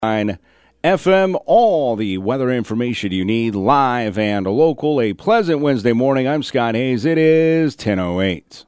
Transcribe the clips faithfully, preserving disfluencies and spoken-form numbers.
F M, all the weather information you need, live and local. A pleasant Wednesday morning. I'm Scott Hayes. It is ten oh eight.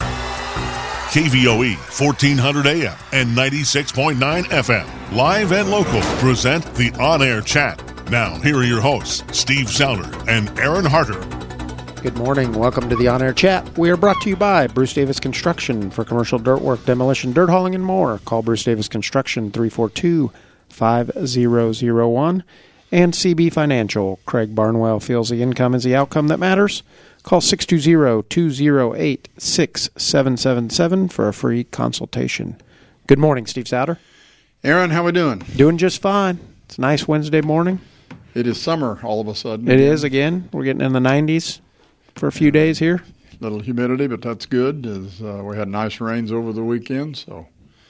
K V O E, fourteen hundred A M and ninety-six point nine F M. Live and local present the On-Air Chat. Now, here are your hosts, Steve Souter and Aaron Harter. Good morning. Welcome to the On-Air Chat. We are brought to you by Bruce Davis Construction for commercial dirt work, demolition, dirt hauling, and more. Call Bruce Davis Construction, three four two, five zero zero one. And C B Financial. Craig Barnwell feels the income is the outcome that matters. Call six two zero, two zero eight, six seven seven seven for a free consultation. Good morning, Steve Souter. Aaron, how we doing? Doing just fine. It's a nice Wednesday morning. It is summer all of a sudden. It is again. We're getting in the nineties for a few days here. Little humidity, but that's good. As uh, we had nice rains over the weekend, so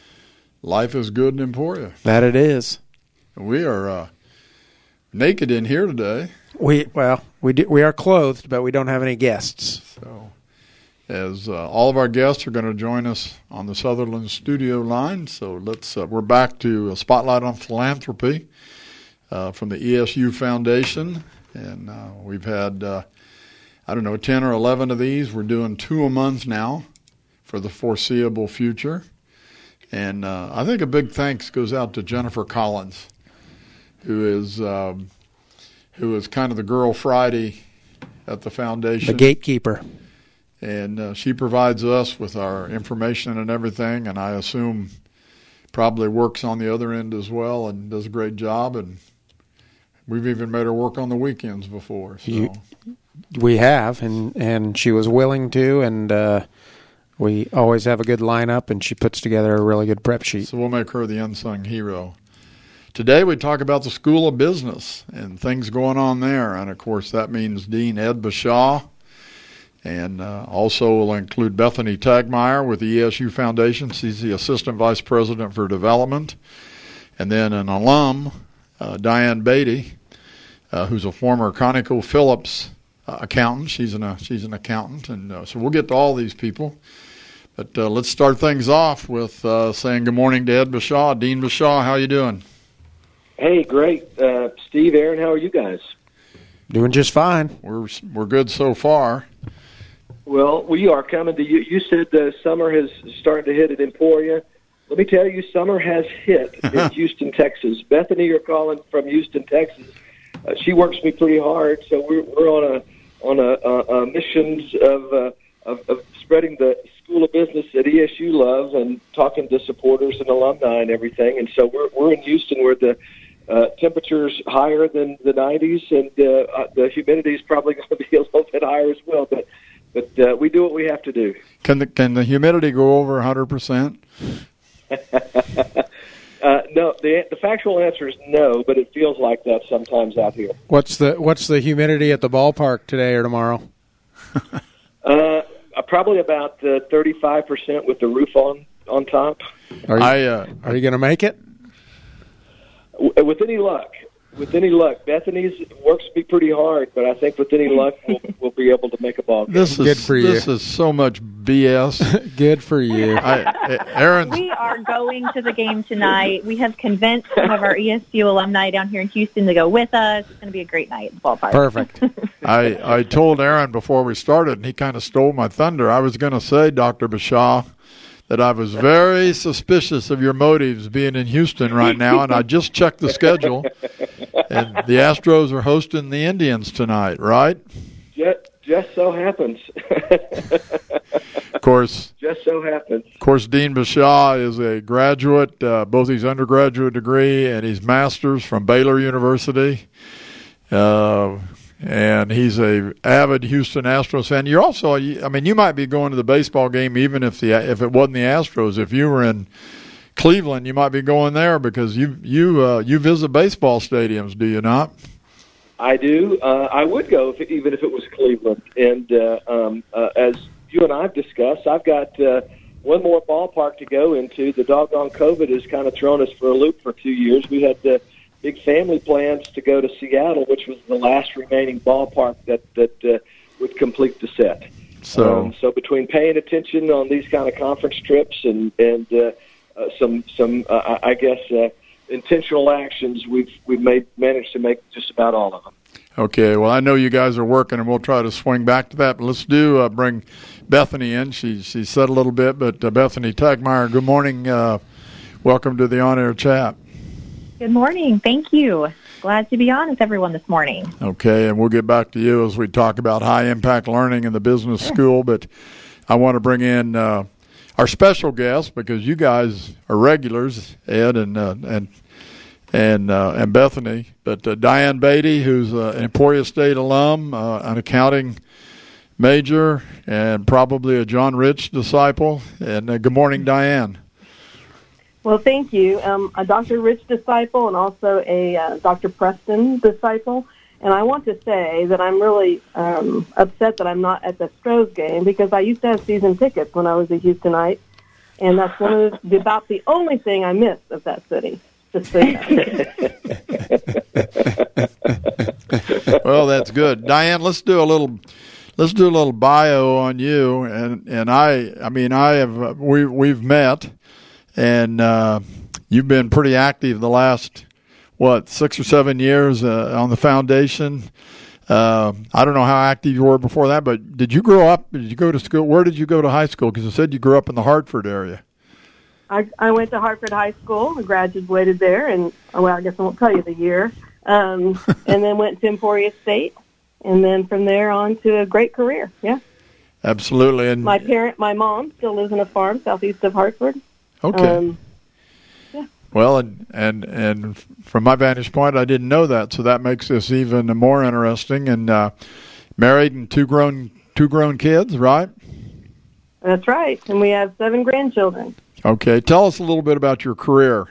life is good in Emporia. That it is. We are uh, naked in here today. We well, we do, we are clothed, but we don't have any guests. So, as uh, all of our guests are going to join us on the Sutherland studio line, so let's uh, we're back to a Spotlight on Philanthropy uh, from the E S U Foundation, and uh, we've had uh, I don't know ten or eleven of these. We're doing two a month now for the foreseeable future, and uh, I think a big thanks goes out to Jennifer Collins, who is. Um, who is kind of the girl Friday at the foundation. The gatekeeper. And uh, she provides us with our information and everything, and I assume probably works on the other end as well and does a great job. And we've even made her work on the weekends before. So. You, we have, and, and she was willing to, and uh, we always have a good lineup, and she puts together a really good prep sheet. So we'll make her the unsung hero. Today we talk about the School of Business and things going on there. And, of course, that means Dean Ed Bashaw. And uh, also we'll include Bethany Tagmeyer with the E S U Foundation. She's the Assistant Vice President for Development. And then an alum, uh, Diane Beatty, uh, who's a former ConocoPhillips uh, accountant. She's an, uh, she's an accountant. And uh, so we'll get to all these people. But uh, let's start things off with uh, saying good morning to Ed Bashaw. Dean Bashaw, how you doing? Hey, great. Uh, Steve, Aaron, how are you guys? Doing just fine. We're we're good so far. Well, we are coming to you. You said the summer has started to hit at Emporia. Let me tell you, summer has hit in Houston, Texas. Bethany, you're calling from Houston, Texas. Uh, she works me pretty hard, so we're we're on a on a, a, a missions of, uh, of of spreading the School of Business that E S U loves and talking to supporters and alumni and everything. And so we're we're in Houston where the Uh, temperatures higher than the nineties, and uh, uh, the humidity is probably going to be a little bit higher as well. But but uh, we do what we have to do. Can the can the humidity go over one hundred percent? uh, no, the the factual answer is no, but it feels like that sometimes out here. What's the what's the humidity at the ballpark today or tomorrow? uh, probably about uh, thirty-five percent with the roof on on top. Are you, I, uh, are you going to make it? With any luck, with any luck, Bethany's works me pretty hard, but I think with any luck, we'll, we'll be able to make a ball game. This is good for you. This is so much B S. Good for you, I, Aaron. We are going to the game tonight. We have convinced some of our E S U alumni down here in Houston to go with us. It's going to be a great night at the ballpark. Perfect. I I told Aaron before we started, and he kind of stole my thunder. I was going to say, Doctor Bashaw, that I was very suspicious of your motives being in Houston right now, and I just checked the schedule, and the Astros are hosting the Indians tonight, right? Just, just so happens. Of course. Just so happens. Of course, Dean Bashaw is a graduate, uh, both his undergraduate degree and his master's from Baylor University. Uh And he's a avid Houston Astros fan. You're also, I mean, you might be going to the baseball game even if the if it wasn't the Astros. If you were in Cleveland, you might be going there because you you uh, you visit baseball stadiums, do you not? I do. Uh, I would go if, even if it was Cleveland. And uh, um, uh, as you and I have discussed, I've got uh, one more ballpark to go into. The doggone COVID has kind of thrown us for a loop for two years. We had the big family plans to go to Seattle, which was the last remaining ballpark that that uh, would complete the set. So, um, so between paying attention on these kind of conference trips and and uh, uh, some some uh, I guess uh, intentional actions, we've we've made managed to make just about all of them. Okay, well, I know you guys are working, and we'll try to swing back to that. But let's do uh, bring Bethany in. She she said a little bit, but uh, Bethany Tegmeyer, good morning. Uh, welcome to the On-Air Chat. Good morning. Thank you. Glad to be on with everyone this morning. Okay, and we'll get back to you as we talk about high-impact learning in the business Sure. school. But I want to bring in uh, our special guest, because you guys are regulars, Ed and uh, and and uh, and Bethany. But uh, Diane Beatty, who's uh, an Emporia State alum, uh, an accounting major, and probably a John Rich disciple. And uh, good morning, Diane. Well, thank you. Um, a Doctor Rich disciple and also a uh, Doctor Preston disciple. And I want to say that I'm really um, upset that I'm not at the Stros game, because I used to have season tickets when I was a Houstonite, and that's one of the, about the only thing I missed of that city. Just so you know. Well, that's good, Diane. Let's do a little. Let's do a little bio on you. And and I. I mean, I have. We we've met, and uh, you've been pretty active the last, what, six or seven years uh, on the foundation. Uh, I don't know how active you were before that, but did you grow up? Did you go to school? Where did you go to high school? Because you said you grew up in the Hartford area. I, I went to Hartford High School, graduated there, and, well, I guess I won't tell you the year, um, and then went to Emporia State, and then from there on to a great career, yeah. Absolutely. And My parent, my mom, still lives on a farm southeast of Hartford. Okay. Um, Well, and, and and from my vantage point, I didn't know that, so that makes this even more interesting. And uh, married and two grown two grown kids, right? That's right, and we have seven grandchildren. Okay, tell us a little bit about your career.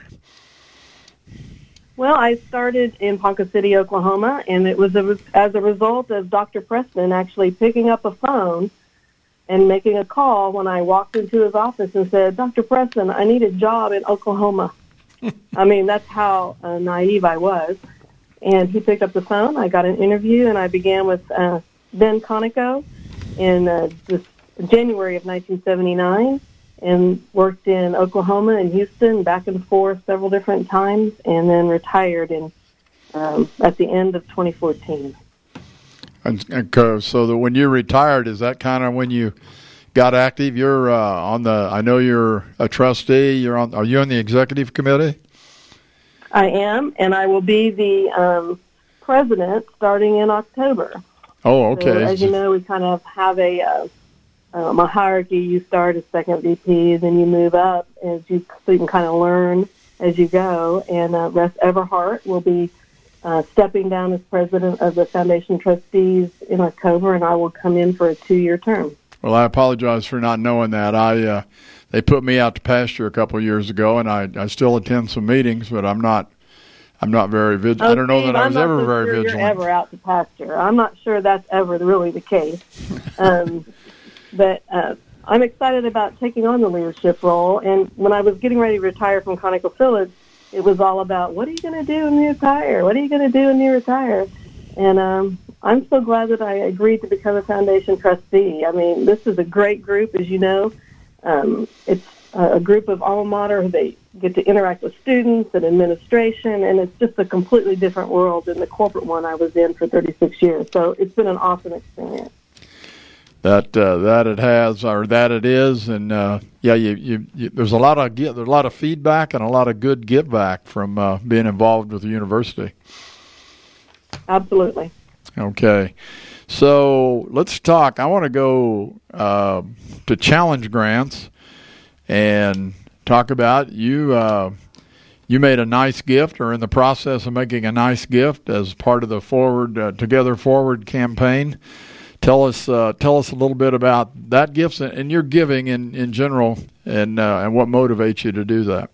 Well, I started in Ponca City, Oklahoma, and it was a, as a result of Doctor Preston actually picking up a phone and making a call when I walked into his office and said, Doctor Preston, I need a job in Oklahoma. I mean, that's how uh, naive I was. And he picked up the phone. I got an interview, and I began with uh, Ben Conoco in uh, this January of nineteen seventy-nine, and worked in Oklahoma and Houston, back and forth several different times, and then retired in um, at the end of twenty fourteen. And, and so that when you retired, is that kind of when you got active? You're uh, on the. I know you're a trustee. You're on. Are you on the executive committee? I am, and I will be the um, president starting in October. Oh, okay. So, as you know, we kind of have a uh, um, a hierarchy. You start as second V P, then you move up as you so you can kind of learn as you go. And uh, Russ Everhart will be uh, stepping down as president of the Foundation Trustees in October, and I will come in for a two-year term. Well, I apologize for not knowing that. I uh, they put me out to pasture a couple of years ago, and I, I still attend some meetings, but I'm not I'm not very vigilant. Oh, I don't know Steve, that I was I'm ever not so very sure vigilant. You're ever out to pasture. I'm not sure that's ever really the case. Um, but uh, I'm excited about taking on the leadership role. And when I was getting ready to retire from ConocoPhillips, it was all about, what are you going to do when you retire? What are you going to do when you retire? And um, I'm so glad that I agreed to become a foundation trustee. I mean, this is a great group, as you know. Um, it's a group of alma mater. They get to interact with students and administration, and it's just a completely different world than the corporate one I was in for thirty-six years. So it's been an awesome experience. That uh, that it has, or that it is, and uh, yeah, you, you, you there's a lot of there's a lot of feedback and a lot of good give back from uh, being involved with the university. Absolutely. Okay, so let's talk. I want to go uh, to challenge grants and talk about you. Uh, you made a nice gift, or in the process of making a nice gift as part of the Forward uh, Together Forward campaign. Tell us, uh, tell us a little bit about that gift and your giving in, in general, and uh, and what motivates you to do that.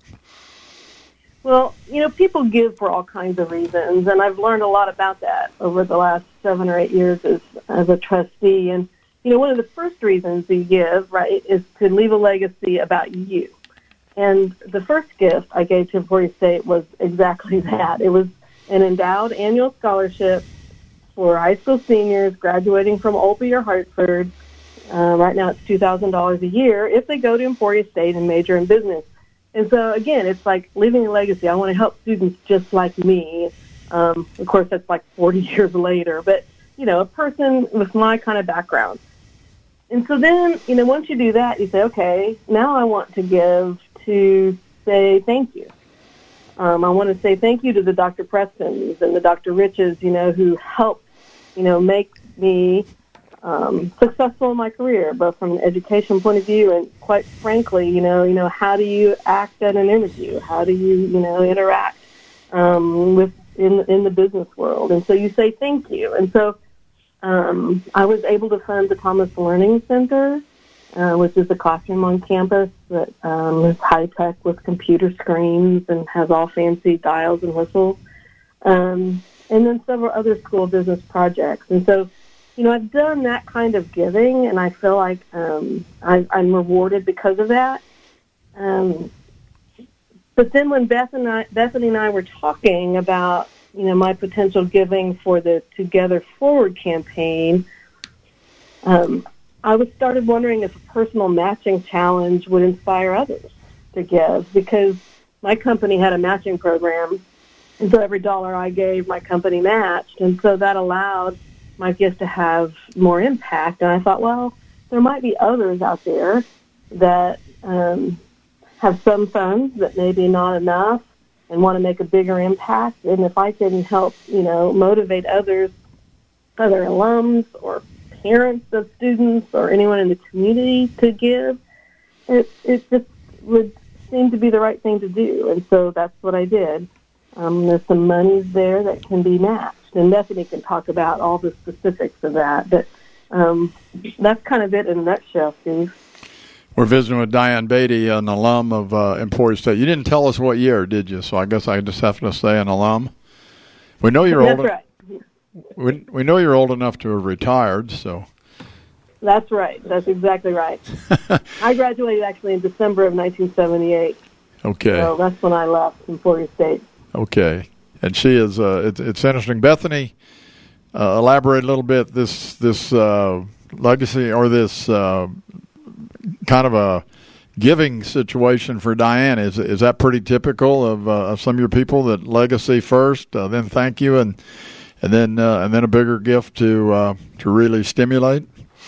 Well, you know, people give for all kinds of reasons, and I've learned a lot about that over the last seven or eight years as as a trustee. And you know, one of the first reasons you give, right, is to leave a legacy about you. And the first gift I gave to Emporia State was exactly that. It was an endowed annual scholarship for high school seniors graduating from Olpe or Hartford. Uh, right now it's two thousand dollars a year if they go to Emporia State and major in business. And so, again, it's like leaving a legacy. I want to help students just like me. Um, of course, that's like forty years later, but, you know, a person with my kind of background. And so then, you know, once you do that, you say, okay, now I want to give to say thank you. Um, I want to say thank you to the Doctor Prestons and the Doctor Riches, you know, who helped, you know, make me um, successful in my career, both from an education point of view and, quite frankly, you know, you know, how do you act at an interview? How do you, you know, interact um, with in in the business world? And so you say thank you. And so um, I was able to fund the Thomas Learning Center, uh, which is a classroom on campus that um, is high-tech with computer screens and has all fancy dials and whistles, um, and then several other school business projects. And so, you know, I've done that kind of giving, and I feel like um, I, I'm rewarded because of that. Um, but then when Beth and I, Bethany and I were talking about, you know, my potential giving for the Together Forward campaign, um, I was started wondering if a personal matching challenge would inspire others to give, because my company had a matching program, and so every dollar I gave, my company matched, and so that allowed my gift to have more impact. And I thought, well, there might be others out there that um, have some funds that maybe not enough and want to make a bigger impact. And if I can help, you know, motivate others, other alums or parents of students or anyone in the community to give, it, it just would seem to be the right thing to do. And so that's what I did. Um, there's some monies there that can be matched. And Bethany can talk about all the specifics of that. But um, that's kind of it in a nutshell, Steve. We're visiting with Diane Beatty, an alum of uh, Emporia State. You didn't tell us what year, did you? So I guess I just have to say an alum. We know you're That's old. right. We, we know you're old enough to have retired, so. That's right. That's exactly right. I graduated actually in December of nineteen seventy-eight. Okay. So that's when I left Emporia State. Okay. And she is, uh, it, it's interesting. Bethany, uh, elaborate a little bit, this this uh, legacy or this uh, kind of a giving situation for Diane. Is is that pretty typical of, uh, of some of your people, that legacy first, uh, then thank you, and and then uh, and then a bigger gift to uh, to really stimulate?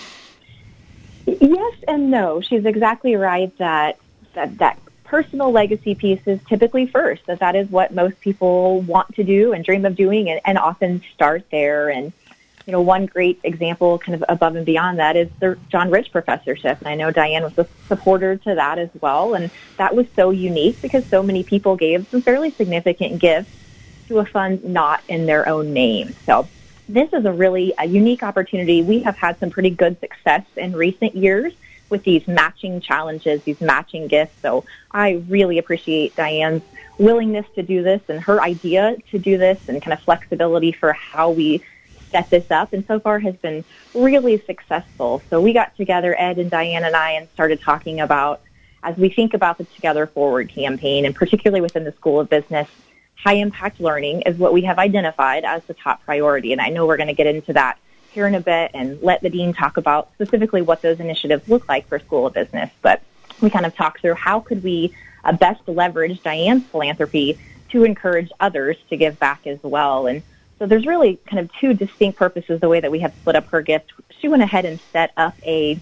Yes and no. She's exactly right that that that personal legacy piece is typically first, that that is what most people want to do and dream of doing, and, and often start there. And, you know, one great example kind of above and beyond that is the John Rich Professorship. And I know Diane was a supporter to that as well. And that was so unique because so many people gave some fairly significant gifts to a fund not in their own name. So this is a really a unique opportunity. We have had some pretty good success in recent years with these matching challenges, these matching gifts. So I really appreciate Diane's willingness to do this and her idea to do this and kind of flexibility for how we set this up. And so far has been really successful. So we got together, Ed and Diane and I, and started talking about, as we think about the Together Forward campaign, and particularly within the School of Business, high-impact learning is what we have identified as the top priority. And I know we're going to get into that here in a bit and let the dean talk about specifically what those initiatives look like for School of Business. But we kind of talked through how could we uh, best leverage Diane's philanthropy to encourage others to give back as well. And so there's really kind of two distinct purposes the way that we have split up her gift. She went ahead and set up a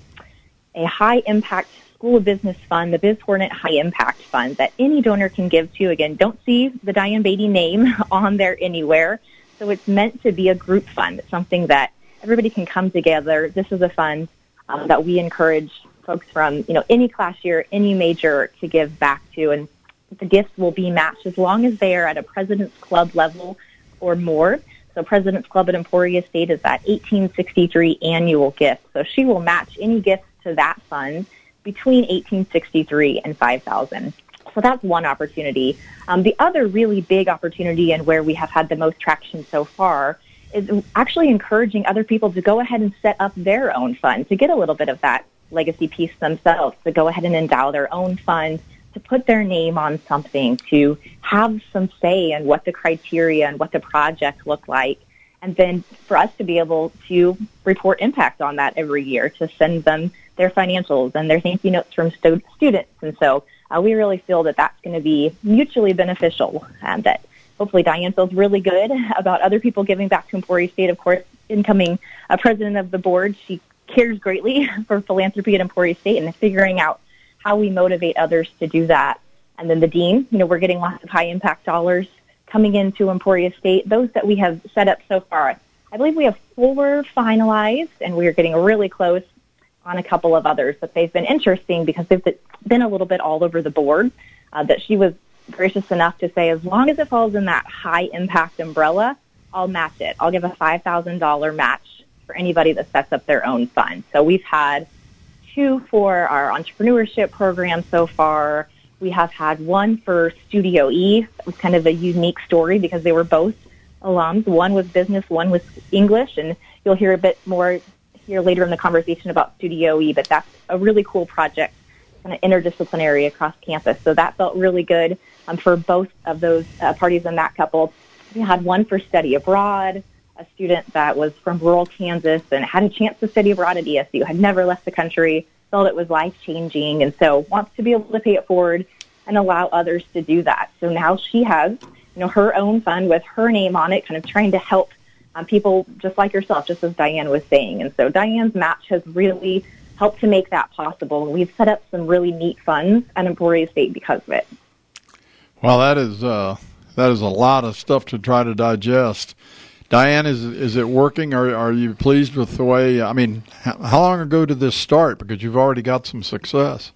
a high-impact School of Business fund, the Biz Hornet High Impact Fund, that any donor can give to. Again, don't see the Diane Beatty name on there anywhere. So it's meant to be a group fund. It's something that everybody can come together. This is a fund um, that we encourage folks from, you know, any class year, any major to give back to, and the gifts will be matched as long as they are at a President's Club level or more. So President's Club at Emporia State is that eighteen sixty-three annual gift. So she will match any gifts to that fund between eighteen sixty-three and five thousand. So that's one opportunity. Um, the other really big opportunity, and where we have had the most traction so far, is actually encouraging other people to go ahead and set up their own fund, to get a little bit of that legacy piece themselves, to go ahead and endow their own fund, to put their name on something, to have some say in what the criteria and what the project look like, and then for us to be able to report impact on that every year, to send them their financials and their thank you notes from stu- students. And so uh, we really feel that that's going to be mutually beneficial, and that hopefully Diane feels really good about other people giving back to Emporia State. Of course, incoming uh, president of the board, she cares greatly for philanthropy at Emporia State and figuring out how we motivate others to do that. And then the dean, you know, we're getting lots of high-impact dollars coming into Emporia State. Those that we have set up so far, I believe we have four finalized, and we are getting really close on a couple of others. But they've been interesting because they've been a little bit all over the board, uh, that she was gracious enough to say, as long as it falls in that high-impact umbrella, I'll match it. I'll give a five thousand dollars match for anybody that sets up their own fund. So we've had two for our entrepreneurship program so far. We have had one for Studio E. It was kind of a unique story because they were both alums. One was business, one was English, and you'll hear a bit more here later in the conversation about Studio E, but that's a really cool project, kind of interdisciplinary across campus. So that felt really good um, for both of those uh, parties in that couple. We had one for study abroad, a student that was from rural Kansas and had a chance to study abroad at E S U, had never left the country, felt it was life-changing, and so wants to be able to pay it forward and allow others to do that. So now she has, you know, her own fund with her name on it, kind of trying to help um, people just like yourself, just as Diane was saying. And so Diane's match has really helped to make that possible. And we've set up some really neat funds at Emporia State because of it. Well, that is uh, that is a lot of stuff to try to digest. Diane, is is it working? Are are you pleased with the way? I mean, how long ago did this start? Because you've already got some success.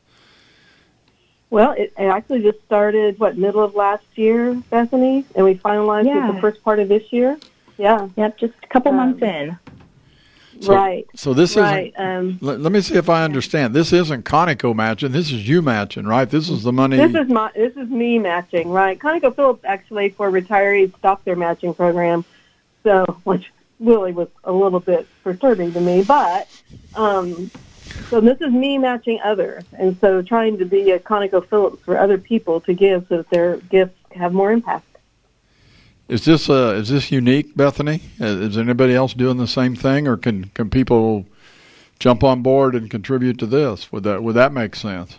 Well, it, it actually just started, what, middle of last year, Bethany? And we finalized yeah. it the first part of this year? Yeah. Yep, just a couple um, months in. So, right. So this right. isn't, um, let, let me see if I understand. This isn't Conoco matching. This is you matching, right? This is the money. This is my. This is me matching, right? ConocoPhillips actually, for retirees, stopped their matching program, so which really was a little bit perturbing to me. But um, so this is me matching others, and so trying to be a ConocoPhillips for other people to give so that their gifts have more impact. Is this uh, is this unique, Bethany? Is anybody else doing the same thing, or can, can people jump on board and contribute to this? Would that would that make sense?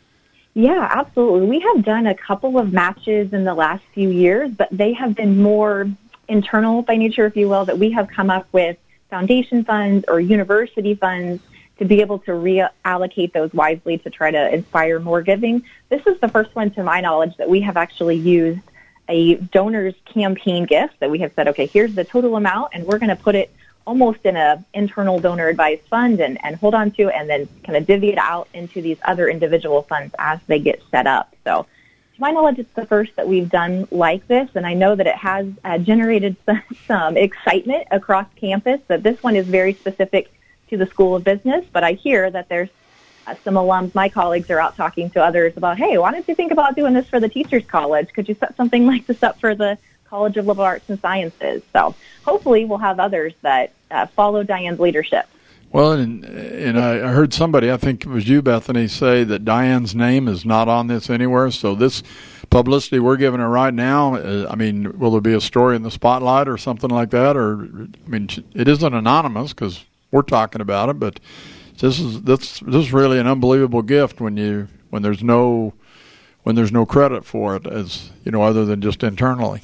Yeah, absolutely. We have done a couple of matches in the last few years, but they have been more internal by nature, if you will, that we have come up with foundation funds or university funds to be able to reallocate those wisely to try to inspire more giving. This is the first one, to my knowledge, that we have actually used a donors campaign gift that we have said, okay, here's the total amount, and we're going to put it almost in a internal donor advised fund and, and hold on to, and then kind of divvy it out into these other individual funds as they get set up. So to my knowledge, it's the first that we've done like this, and I know that it has uh, generated some, some excitement across campus, that this one is very specific to the School of Business, but I hear that there's Uh, some alums, my colleagues, are out talking to others about, hey, why don't you think about doing this for the Teachers College? Could you set something like this up for the College of Liberal Arts and Sciences? So hopefully we'll have others that uh, follow Diane's leadership. Well, and, and I heard somebody, I think it was you, Bethany, say that Diane's name is not on this anywhere. So this publicity we're giving her right now, uh, I mean, will there be a story in the spotlight or something like that? Or, I mean, it isn't anonymous because we're talking about it, but This is this this is really an unbelievable gift when you when there's no when there's no credit for it, as you know, other than just internally.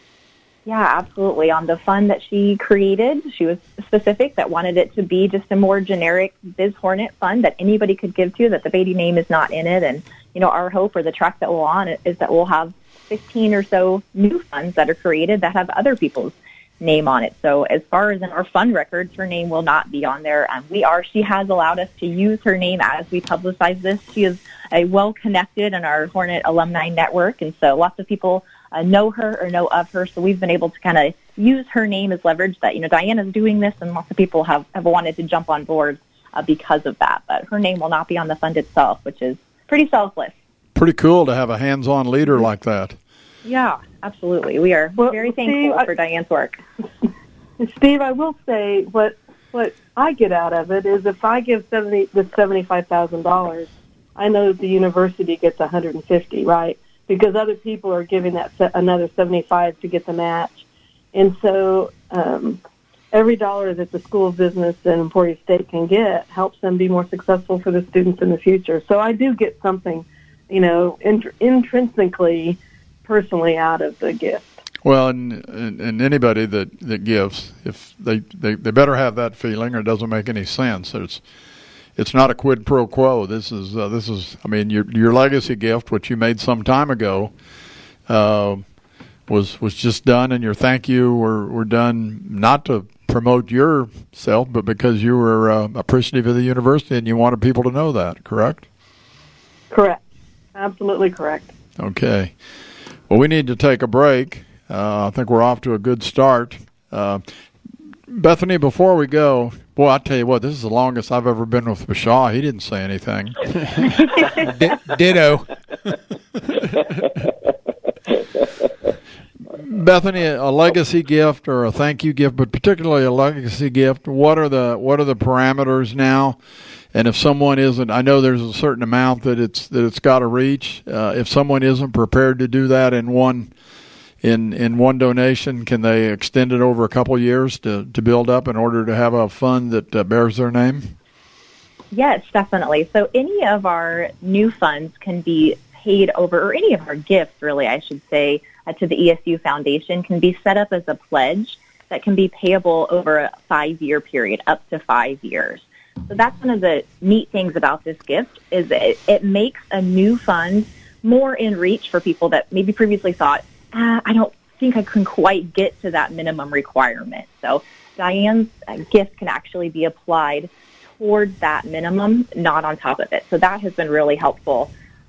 Yeah, absolutely. On the fund that she created, she was specific that wanted it to be just a more generic Biz Hornet fund that anybody could give to, that the Beatty name is not in it. And you know, our hope, or the track that we're on, is that we'll have fifteen or so new funds that are created that have other people's name on it. So as far as in our fund records, her name will not be on there. Um, we are, she has allowed us to use her name as we publicize this. She is a well-connected in our Hornet alumni network, and so lots of people uh, know her or know of her. So we've been able to kind of use her name as leverage that, you know, Diana's doing this, and lots of people have, have wanted to jump on board uh, because of that. But her name will not be on the fund itself, which is pretty selfless. Pretty cool to have a hands-on leader like that. Yeah, absolutely. We are well, very thankful Steve, for I, Diane's work. Steve, I will say what what I get out of it is if I give seventy the seventy five thousand dollars, I know the university gets one hundred and fifty, right? Because other people are giving that se- another seventy five to get the match, and so um, every dollar that the School of Business and Emporia State can get helps them be more successful for the students in the future. So I do get something you know, int- intrinsically, personally out of the gift. Well, and, and, and anybody that, that gives, if they, they, they better have that feeling, or it doesn't make any sense. It's it's not a quid pro quo. This is uh, this is. I mean, your your legacy gift, which you made some time ago, uh, was was just done, and your thank you were were done not to promote yourself, but because you were uh, appreciative of the university and you wanted people to know that. Correct? Correct. Absolutely correct. Okay. Well, we need to take a break. Uh, I think we're off to a good start. Uh, Bethany, before we go, boy, I tell you what, this is the longest I've ever been with Bashaw. He didn't say anything. D- ditto. Bethany, a legacy gift or a thank you gift, but particularly a legacy gift. What are the what are the parameters now? And if someone isn't, I know there's a certain amount that it's that it's got to reach. Uh, if someone isn't prepared to do that in one. In in one donation, can they extend it over a couple of years to, to build up in order to have a fund that uh, bears their name? Yes, definitely. So any of our new funds can be paid over, or any of our gifts, really, I should say, uh, to the E S U Foundation can be set up as a pledge that can be payable over a five-year period, up to five years. So that's one of the neat things about this gift is that it, it makes a new fund more in reach for people that maybe previously thought, Uh, I don't think I can quite get to that minimum requirement. So Diane's uh, gift can actually be applied towards that minimum, not on top of it. So that has been really helpful.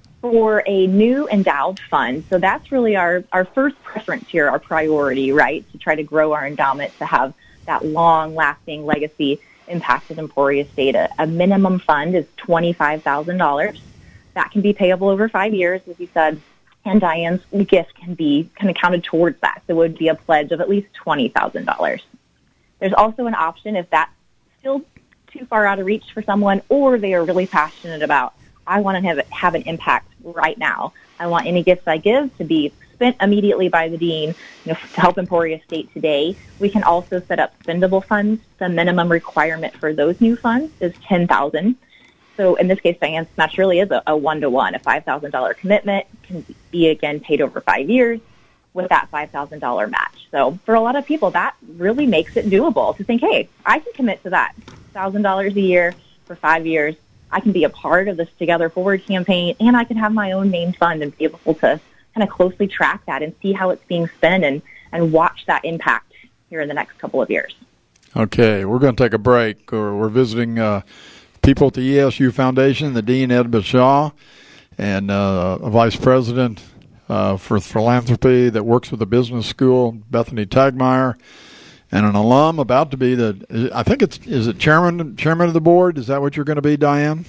For a new endowed fund, so that's really our, our first preference here, our priority, right, to try to grow our endowment to have that long-lasting legacy impact at Emporia State. A, a minimum fund is twenty-five thousand dollars. That can be payable over five years, as you said. And Diane's gift can be kind of counted towards that. So it would be a pledge of at least twenty thousand dollars. There's also an option if that's still too far out of reach for someone, or they are really passionate about, I want to have, have an impact right now. I want any gifts I give to be spent immediately by the dean, you know, to help Emporia State today. We can also set up spendable funds. The minimum requirement for those new funds is ten thousand dollars. So in this case, Diane's match really is a, a one-to-one. A five thousand dollars commitment can be, again, paid over five years with that five thousand dollars match. So for a lot of people, that really makes it doable to think, hey, I can commit to that one thousand dollars a year for five years. I can be a part of this Together Forward campaign, and I can have my own named fund and be able to kind of closely track that and see how it's being spent and, and watch that impact here in the next couple of years. Okay, we're going to take a break. We're, we're visiting uh, people at the E S U Foundation, the Dean Ed Bashaw, and uh, a Vice President uh, for Philanthropy that works with the business school, Bethany Tagmeyer, and an alum about to be the, I think it's, is it chairman chairman of the board? Is that what you're going to be, Diane?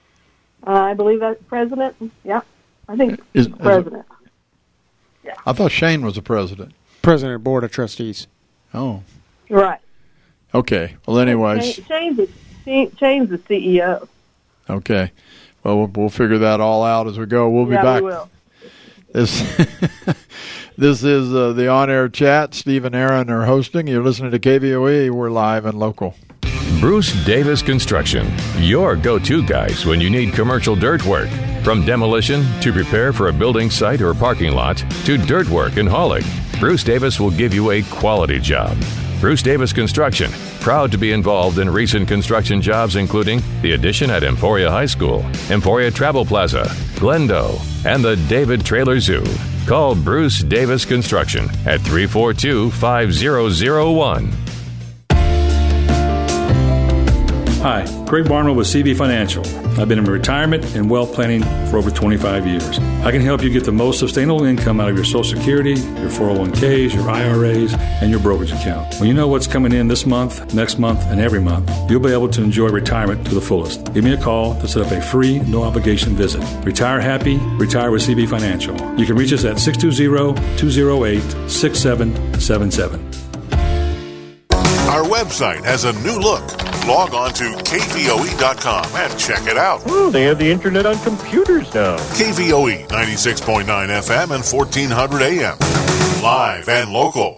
Uh, I believe that's president. Yeah, I think is, president. Is yeah. I thought Shane was the president. President of Board of Trustees. Oh. Right. Okay. Well, anyways. Shane's the, Shane's the C E O. Okay. Well, well, we'll figure that all out as we go. We'll be yeah, back. We will. This, this is uh, the On-Air Chat. Steve and Aaron are hosting. You're listening to K V O E. We're live and local. Bruce Davis Construction, your go-to guys when you need commercial dirt work. From demolition to prepare for a building site or parking lot to dirt work and hauling, Bruce Davis will give you a quality job. Bruce Davis Construction, proud to be involved in recent construction jobs including the addition at Emporia High School, Emporia Travel Plaza, Glendo, and the David Trailer Zoo. Call Bruce Davis Construction at three four two, five zero zero one. Hi, Craig Barnwell with C B Financial. I've been in retirement and wealth planning for over twenty-five years. I can help you get the most sustainable income out of your Social Security, your four oh one k's, your I R A's, and your brokerage account. When you know what's coming in this month, next month, and every month, you'll be able to enjoy retirement to the fullest. Give me a call to set up a free, no-obligation visit. Retire happy, retire with C B Financial. You can reach us at six two zero, two zero eight, six seven seven seven. Our website has a new look. Log on to K V O E dot com and check it out. Oh, they have the internet on computers now. K V O E ninety-six point nine F M and fourteen hundred A M. Live and local.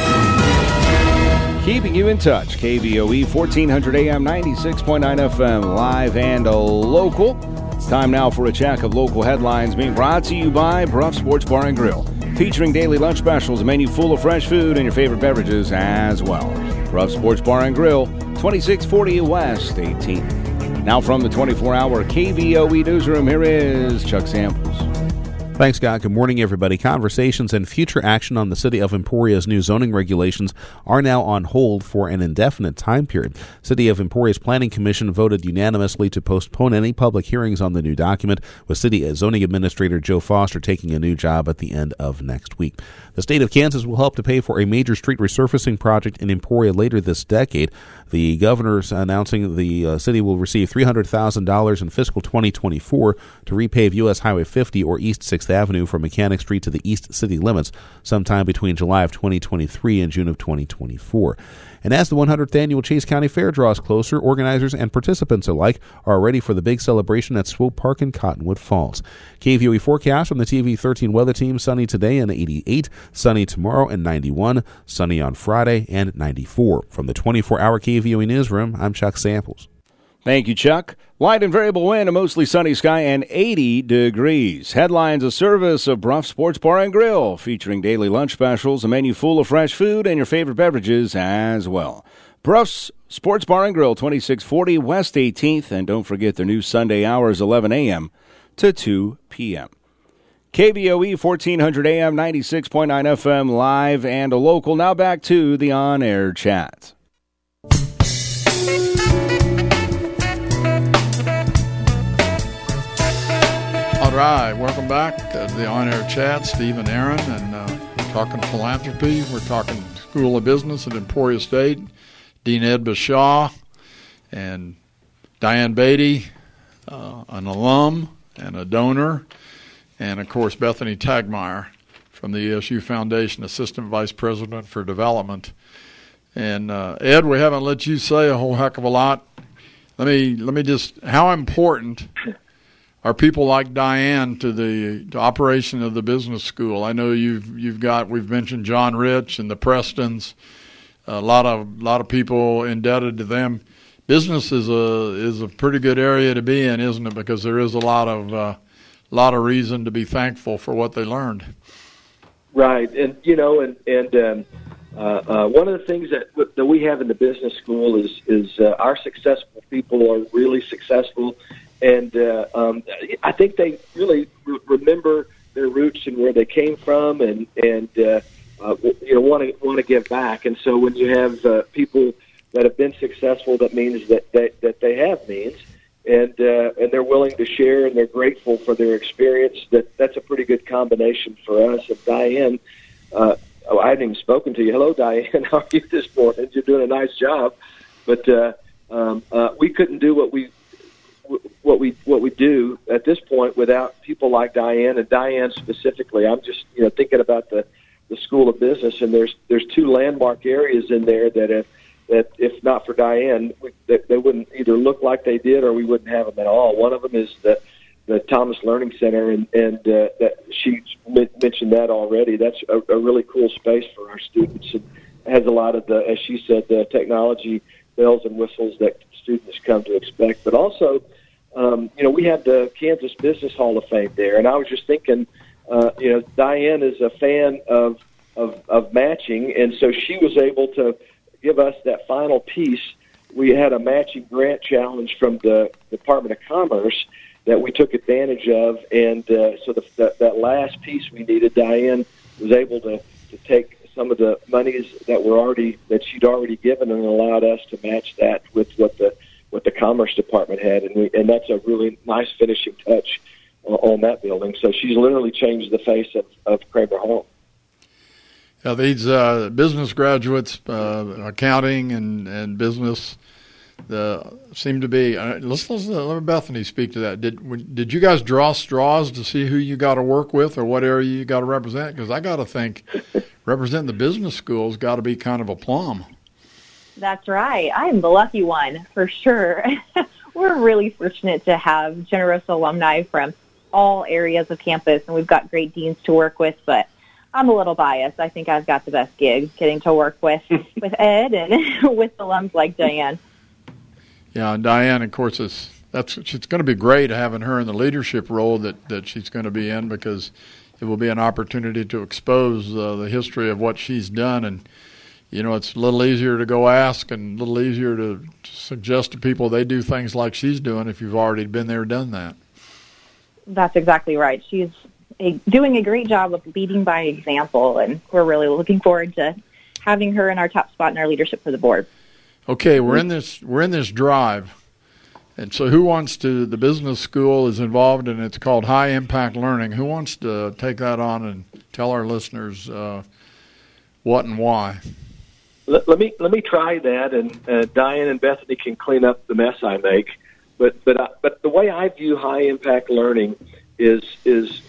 Keeping you in touch. K V O E fourteen hundred A M, ninety-six point nine F M. Live and local. It's time now for a check of local headlines being brought to you by Bruff Sports Bar and Grill, featuring daily lunch specials, a menu full of fresh food, and your favorite beverages as well. Bruff Sports Bar and Grill, twenty-six forty West eighteenth. Now from the twenty-four hour K V O E newsroom, here is Chuck Samples. Thanks, Scott. Good morning, everybody. Conversations and future action on the City of Emporia's new zoning regulations are now on hold for an indefinite time period. City of Emporia's Planning Commission voted unanimously to postpone any public hearings on the new document, with City Zoning Administrator Joe Foster taking a new job at the end of next week. The state of Kansas will help to pay for a major street resurfacing project in Emporia later this decade. The governor's announcing the uh, city will receive three hundred thousand dollars in fiscal twenty twenty-four to repave U S Highway fifty or East sixth Avenue from Mechanic Street to the east city limits sometime between July of twenty twenty-three and June of twenty twenty-four. And as the one hundredth annual Chase County Fair draws closer, organizers and participants alike are ready for the big celebration at Swope Park in Cottonwood Falls. K V O E forecast from the T V thirteen weather team: sunny today and eighty-eight, sunny tomorrow and ninety-one, sunny on Friday and ninety-four. From the twenty-four hour K V O E newsroom, I'm Chuck Samples. Thank you, Chuck. Light and variable wind, a mostly sunny sky, and eighty degrees. Headlines: a service of Bruff Sports Bar and Grill, featuring daily lunch specials, a menu full of fresh food, and your favorite beverages as well. Bruff's Sports Bar and Grill, twenty-six forty West eighteenth, and don't forget their new Sunday hours, eleven a.m. to two p.m. K V O E, fourteen hundred A M, ninety-six point nine F M, live and a local. Now back to the on-air chat. All right, welcome back to the On-Air Chat. Steve and Aaron, and uh, we're talking philanthropy. We're talking School of Business at Emporia State. Dean Ed Bashaw and Diane Beatty, uh, an alum and a donor, and, of course, Bethany Tagmeyer from the E S U Foundation, Assistant Vice President for Development. And, uh, Ed, we haven't let you say a whole heck of a lot. Let me let me just, how important are people like Diane to the to operation of the business school? I know you've you've got, we've mentioned John Rich and the Prestons, a lot of lot of people indebted to them. Business is a is a pretty good area to be in, isn't it? Because there is a lot of uh, lot of reason to be thankful for what they learned. Right, and you know, and and um, uh, uh, one of the things that that we have in the business school is is uh, our successful people are really successful. And uh, um, I think they really re- remember their roots and where they came from, and and uh, uh, you know want to want to give back. And so when you have uh, people that have been successful, that means that they, that they have means, and uh, and they're willing to share, and they're grateful for their experience. That that's a pretty good combination for us. And Diane, uh, oh, I haven't even spoken to you. Hello, Diane. How are you this morning? You're doing a nice job, but uh, um, uh, we couldn't do what we. what we what we do at this point without people like Diane, and Diane specifically. I'm just you know thinking about the, the School of Business, and there's there's two landmark areas in there that if that if not for Diane, we, they, they wouldn't either look like they did, or we wouldn't have them at all. One of them is the the Thomas Learning Center, and and uh, that she mentioned that already. That's a, a really cool space for our students, and has a lot of the, as she said, the technology bells and whistles that students come to expect, but also. Um, you know, we had the Kansas Business Hall of Fame there, and I was just thinking, uh, you know, Diane is a fan of, of of matching, and so she was able to give us that final piece. We had a matching grant challenge from the Department of Commerce that we took advantage of, and uh, so the, that, that last piece we needed, Diane was able to, to take some of the monies that were already that she'd already given and allowed us to match that with what the what the Commerce Department had, and we, and that's a really nice finishing touch on, on that building. So she's literally changed the face of, of Kramer Hall. Yeah, these uh, business graduates, uh, accounting and, and business, the seem to be. Uh, let's, let's let Bethany speak to that. Did did you guys draw straws to see who you got to work with or what area you got to represent? Because I got to think representing the business school's got to be kind of a plum. That's right. I'm the lucky one, for sure. We're really fortunate to have generous alumni from all areas of campus, and we've got great deans to work with, but I'm a little biased. I think I've got the best gig getting to work with, with Ed and with alums like Diane. Yeah, and Diane, of course, is that's it's going to be great having her in the leadership role that, that she's going to be in, because it will be an opportunity to expose uh, the history of what she's done. And, you know, it's a little easier to go ask and a little easier to suggest to people they do things like she's doing if you've already been there, done that. That's exactly right. She's a, doing a great job of leading by example, and we're really looking forward to having her in our top spot in our leadership for the board. Okay, we're in this we're in this drive. And so who wants to, the business school is involved, and it's called High Impact Learning. Who wants to take that on and tell our listeners uh, what and why? Let, let me let me try that, and uh, Diane and Bethany can clean up the mess I make. But but uh, but the way I view high impact learning is is,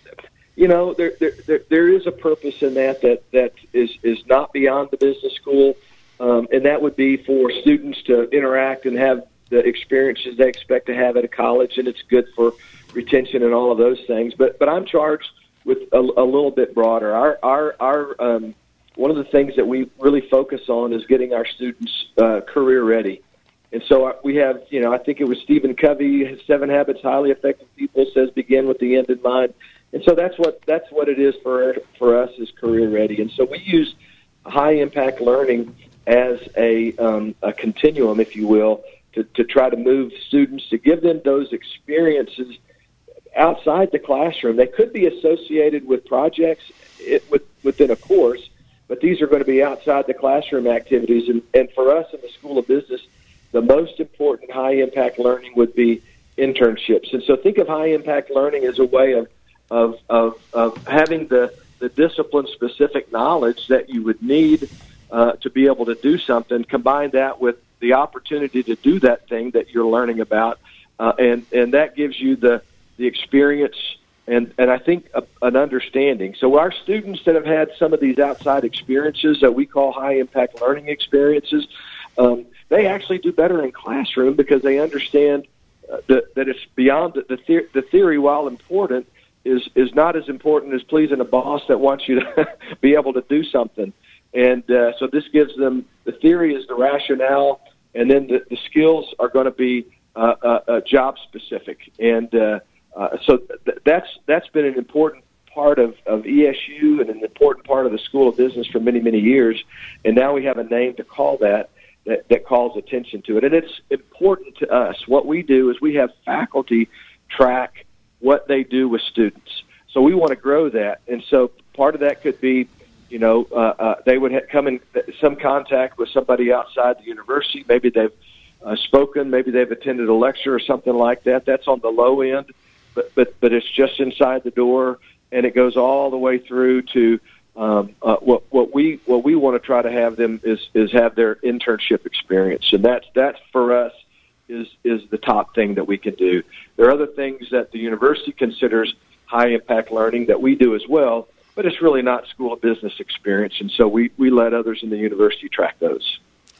you know, there there there, there is a purpose in that that that is is not beyond the business school, um, and that would be for students to interact and have the experiences they expect to have at a college, and it's good for retention and all of those things. But but I'm charged with a, a little bit broader. Our our our um, one of the things that we really focus on is getting our students uh, career ready. And so we have, you know, I think it was Stephen Covey, Seven Habits Highly Effective People, says begin with the end in mind. And so that's what that's what it is for for us is career ready. And so we use high impact learning as a um, a continuum, if you will, to, to try to move students, to give them those experiences outside the classroom. They could be associated with projects it, with, within a course, but these are going to be outside the classroom activities. And, and for us in the School of Business, the most important high-impact learning would be internships. And so think of high-impact learning as a way of, of, of, of having the, the discipline-specific knowledge that you would need uh, to be able to do something, combine that with the opportunity to do that thing that you're learning about, uh, and and that gives you the the experience and and I think a, an understanding. So our students that have had some of these outside experiences that we call high impact learning experiences, um, they actually do better in classroom because they understand uh, that that it's beyond the the, the the theory, while important, is is not as important as pleasing a boss that wants you to be able to do something. And uh, so this gives them, the theory is the rationale, and then the, the skills are going to be uh, uh, uh, job specific. And uh, uh, so th- that's that's been an important part of, of E S U and an important part of the School of Business for many, many years. And now we have a name to call that, that, that calls attention to it. And it's important to us. What we do is we have faculty track what they do with students. So we want to grow that. And so part of that could be, you know, uh, uh, they would ha- come in some contact with somebody outside the university. Maybe they've uh, spoken, maybe they've attended a lecture or something like that. That's on the low end, but but but it's just inside the door, and it goes all the way through to um, uh, what what we what we want to try to have them is is have their internship experience, and that's that's for us is is the top thing that we can do. There are other things that the university considers high impact learning that we do as well, but it's really not School of Business experience, and so we, we let others in the university track those.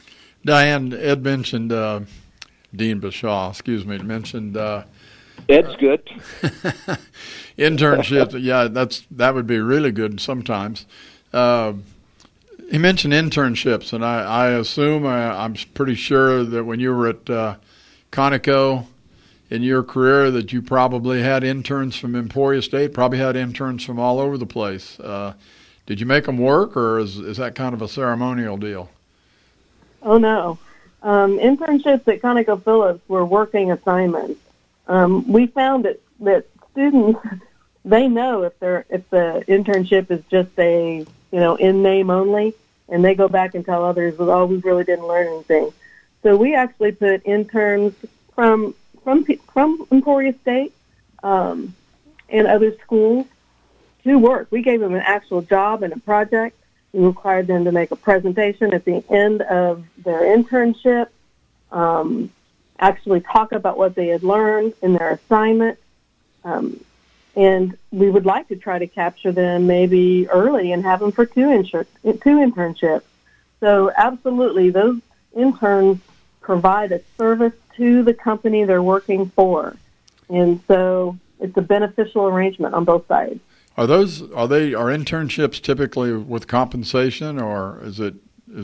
Diane, Ed mentioned, uh, Dean Bashaw, excuse me, mentioned... Uh, Ed's good. Internships, yeah, that's that would be really good sometimes. Uh, he mentioned internships, and I, I assume, I, I'm pretty sure that when you were at uh, Conoco in your career that you probably had interns from Emporia State, probably had interns from all over the place. Uh, did you make them work, or is, is that kind of a ceremonial deal? Oh, no. Um, internships at ConocoPhillips were working assignments. Um, we found that, that students, they know if they're if the internship is just a, you know, in name only, and they go back and tell others, oh, we really didn't learn anything. So we actually put interns from from from Emporia State um, and other schools to work. We gave them an actual job and a project. We required them to make a presentation at the end of their internship, um, actually talk about what they had learned in their assignment, um, and we would like to try to capture them maybe early and have them for two, insur- two internships. So absolutely, those interns provide a service to the company they're working for, and so it's a beneficial arrangement on both sides. Are those are they are internships typically with compensation, or is it is it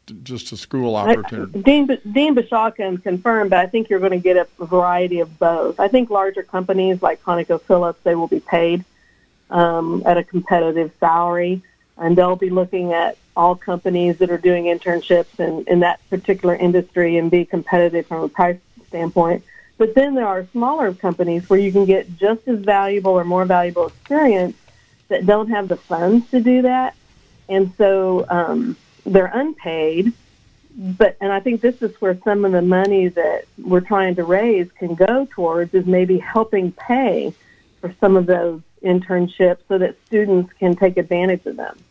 just a school opportunity? I, Dean, Dean Bashaw can confirm, but I think you're going to get a variety of both. I think larger companies like ConocoPhillips, they will be paid um, at a competitive salary, and they'll be looking at all companies that are doing internships in, in that particular industry and be competitive from a price standpoint. But then there are smaller companies where you can get just as valuable or more valuable experience that don't have the funds to do that. And so um, they're unpaid. But and I think this is where some of the money that we're trying to raise can go towards, is maybe helping pay for some of those internships so that students can take advantage of them.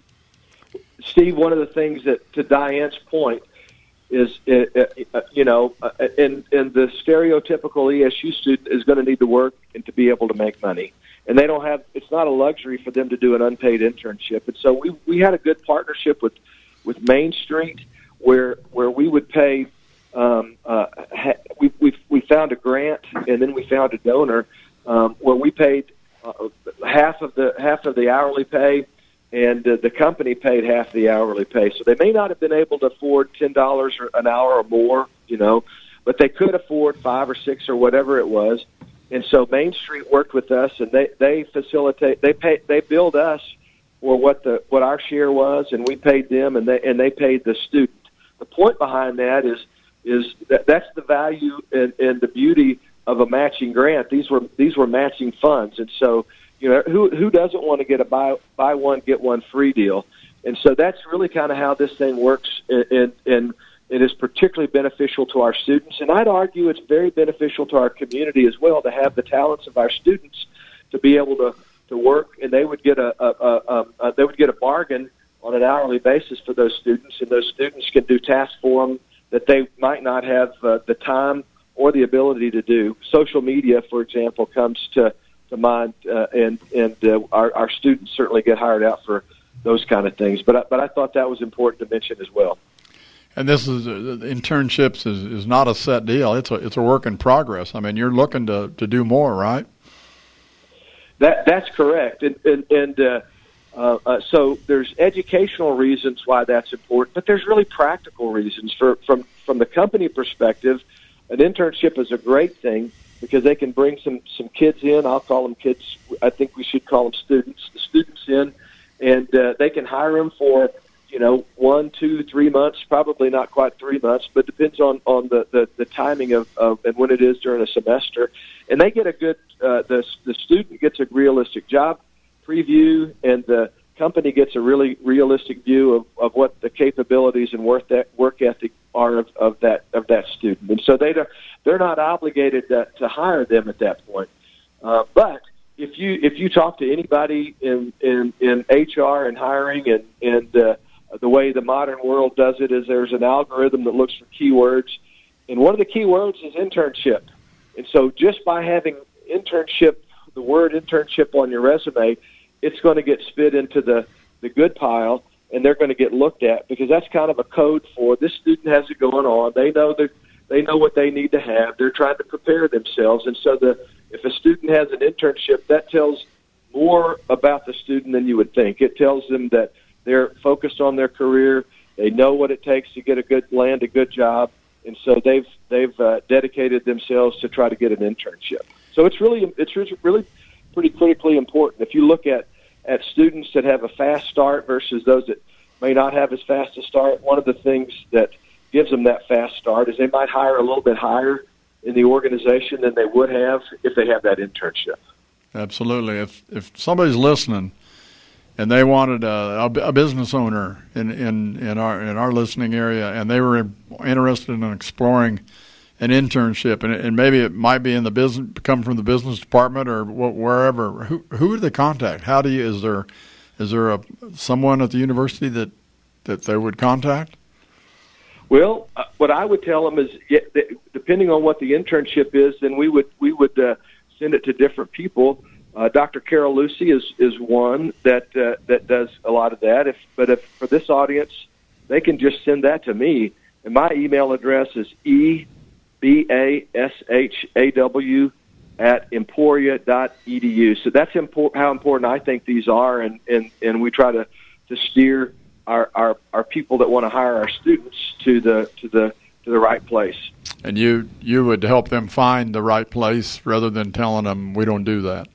Steve, one of the things that, to Diane's point, is, uh, uh, you know, uh, and, and the stereotypical E S U student is going to need to work and to be able to make money. And they don't have, it's not a luxury for them to do an unpaid internship. And so we, we had a good partnership with, with Main Street where, where we would pay, um, uh, ha, we, we, we found a grant and then we found a donor um, where we paid uh, half of the, half of the hourly pay, and uh, the company paid half the hourly pay. So they may not have been able to afford ten dollars an hour or more, you know, but they could afford five or six or whatever it was. And so Main Street worked with us, and they, they facilitate, they pay, they billed us for what the what our share was, and we paid them, and they and they paid the student. The point behind that is is that that's the value and, and the beauty of a matching grant. These were these were matching funds, and so, you know, who who doesn't want to get a buy buy one get one free deal? And so that's really kind of how this thing works, and and it is particularly beneficial to our students. And I'd argue it's very beneficial to our community as well to have the talents of our students to be able to, to work, and they would get a, a, a, a they would get a bargain on an hourly basis for those students, and those students can do tasks for them that they might not have uh, the time or the ability to do. Social media, for example, comes to to mind, uh, and and uh, our, our students certainly get hired out for those kind of things. But I, but I thought that was important to mention as well. And this is uh, internships is, is not a set deal. It's a it's a work in progress. I mean, you're looking to, to do more, right? That that's correct. And and, and uh, uh, uh, so there's educational reasons why that's important, but there's really practical reasons. For from from the company perspective, an internship is a great thing because they can bring some some kids in. I'll call them kids. I think we should call them students. The students in, and uh, they can hire them for, you know, one, two, three months, probably not quite three months, but depends on, on the, the, the timing of, of and when it is during a semester. And they get a good, uh, the, the student gets a realistic job preview, and the company gets a really realistic view of, of what the capabilities and work, that, work ethic are of, of that of that student. And so they don't, they're not obligated to, to hire them at that point. Uh, but if you if you talk to anybody in, in, in H R and hiring and, and uh, the way the modern world does it is there's an algorithm that looks for keywords, and one of the keywords is internship. And so just by having internship, the word internship on your resume, it's going to get spit into the, the good pile, and they're going to get looked at because that's kind of a code for this student has it going on. They know that they know what they need to have. They're trying to prepare themselves, and so the if a student has an internship, that tells more about the student than you would think. It tells them that they're focused on their career. They know what it takes to get a good land, a good job, and so they've they've uh, dedicated themselves to try to get an internship. So it's really it's really pretty critically important. If you look at, at students that have a fast start versus those that may not have as fast a start, one of the things that gives them that fast start is they might hire a little bit higher in the organization than they would have if they have that internship. Absolutely. If if somebody's listening and they wanted a, a business owner in, in, in our in our listening area, and they were interested in exploring an internship, and, and maybe it might be in the business, come from the business department or wherever. Who who do they contact? How do you? Is there is there a someone at the university that that they would contact? Well, uh, what I would tell them is, yeah, th- depending on what the internship is, then we would we would uh, send it to different people. Uh, Doctor Carol Lucy is, is one that uh, that does a lot of that. If but if for this audience, they can just send that to me, and my email address is e b a s h a w at emporia dot e d u. So that's impor- how important I think these are, and, and, and we try to, to steer our, our, our people that want to hire our students to the to the to the right place. And you you would help them find the right place rather than telling them we don't do that.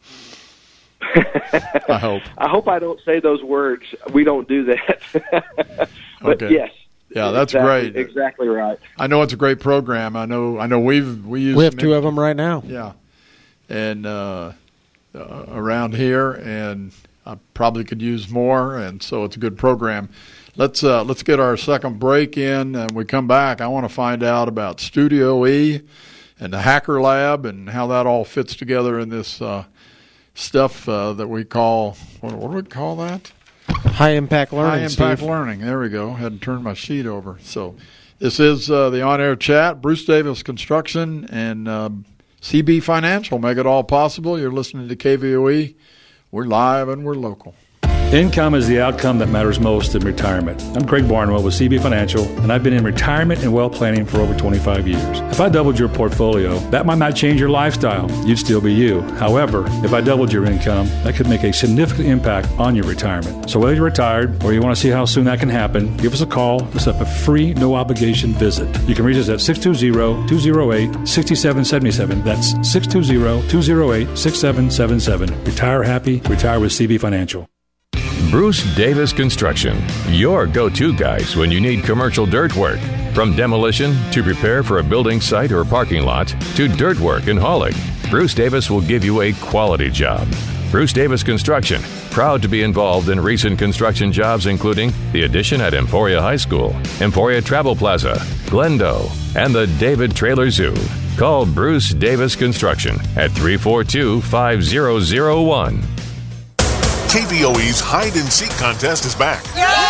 I hope. I hope I don't say those words. We don't do that. But okay. yes. Yeah, that's exactly, great. Exactly right. I know it's a great program. I know. I know we've we use. We have two of them right now. Yeah, and uh, uh, around here, and I probably could use more. And so it's a good program. Let's uh, let's get our second break in, and we come back. I want to find out about Studio E and the Hacker Lab and how that all fits together in this uh, stuff uh, that we call what, what do we call that? High impact learning. High impact Steve. learning. There we go. Had to turn my sheet over. So this is uh, the on-air chat. Bruce Davis Construction and uh, C B Financial make it all possible. You're listening to K V O E. We're live and we're local. Income is the outcome that matters most in retirement. I'm Craig Barnwell with C B Financial, and I've been in retirement and wealth planning for over twenty-five years. If I doubled your portfolio, that might not change your lifestyle. You'd still be you. However, if I doubled your income, that could make a significant impact on your retirement. So whether you're retired or you want to see how soon that can happen, give us a call to set up a free, no-obligation visit. You can reach us at six two zero, two zero eight, six seven seven seven. That's six two zero, two zero eight, six seven seven seven. Retire happy. Retire with C B Financial. Bruce Davis Construction, your go-to guys when you need commercial dirt work. From demolition to prepare for a building site or parking lot to dirt work and hauling, Bruce Davis will give you a quality job. Bruce Davis Construction, proud to be involved in recent construction jobs including the addition at Emporia High School, Emporia Travel Plaza, Glendo, and the David Trailer Zoo. Call Bruce Davis Construction at three four two, five zero zero one. K V O E's Hide and Seek contest is back.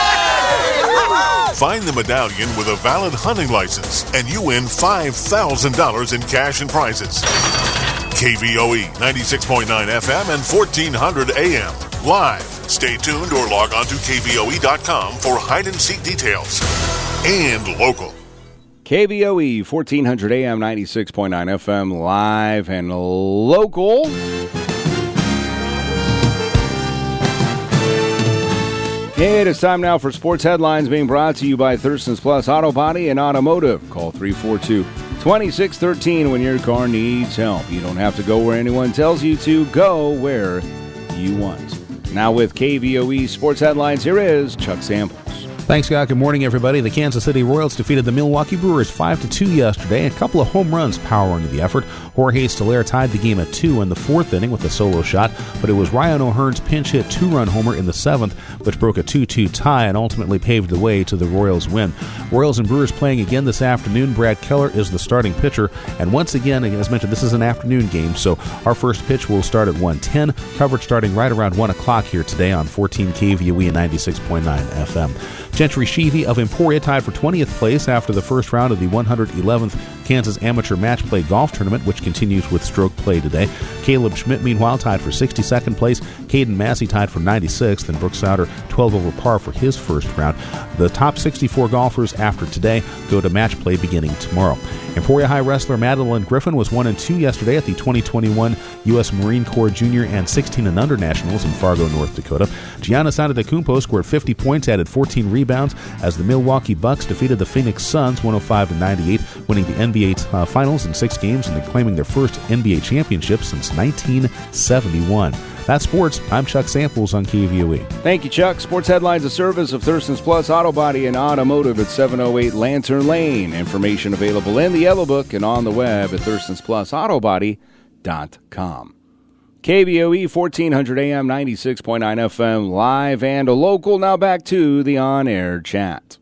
Find the medallion with a valid hunting license, and you win five thousand dollars in cash and prizes. K V O E, ninety-six point nine F M and fourteen hundred A M. Live. Stay tuned or log on to K V O E dot com for Hide and Seek details. And local. K V O E, fourteen hundred A M, ninety-six point nine F M, live and local. It is time now for sports headlines being brought to you by Thurston's Plus Auto Body and Automotive. Call three four two, two six one three when your car needs help. You don't have to go where anyone tells you to. Go where you want. Now with K V O E Sports Headlines, here is Chuck Samples. Thanks, Scott. Good morning, everybody. The Kansas City Royals defeated the Milwaukee Brewers five to two yesterday. A couple of home runs powering the effort. Jorge Soler tied the game at two in the fourth inning with a solo shot, but it was Ryan O'Hearn's pinch hit two-run homer in the seventh, which broke a two two tie and ultimately paved the way to the Royals' win. Royals and Brewers playing again this afternoon. Brad Keller is the starting pitcher, and once again, as mentioned, this is an afternoon game, so our first pitch will start at one ten. Coverage starting right around one o'clock here today on fourteen K V O E and ninety-six point nine F M. Gentry Sheehy of Emporia tied for twentieth place after the first round of the one hundred eleventh Kansas Amateur Match Play Golf Tournament, which continues with stroke play today. Caleb Schmidt, meanwhile, tied for sixty-second place. Caden Massey tied for ninety-sixth, and Brooks Souter twelve over par for his first round. The top sixty-four golfers after today go to match play beginning tomorrow. Emporia High wrestler Madeline Griffin was one and two yesterday at the twenty twenty-one U S Marine Corps Junior and sixteen and under Nationals in Fargo, North Dakota. Giannis Antetokounmpo scored fifty points, added fourteen rebounds as the Milwaukee Bucks defeated the Phoenix Suns one oh five to ninety-eight, winning the N B A uh, Finals in six games and claiming their first N B A championship since nineteen seventy-one. That's sports. I'm Chuck Samples on K V O E. Thank you, Chuck. Sports Headlines, a service of Thurston's Plus Auto Body and Automotive at seven oh eight Lantern Lane. Information available in the Yellow Book and on the web at Thurston's Plus Auto Body dot com. K V O E, fourteen hundred A M, ninety-six point nine F M, live and local. Now back to the on-air chat.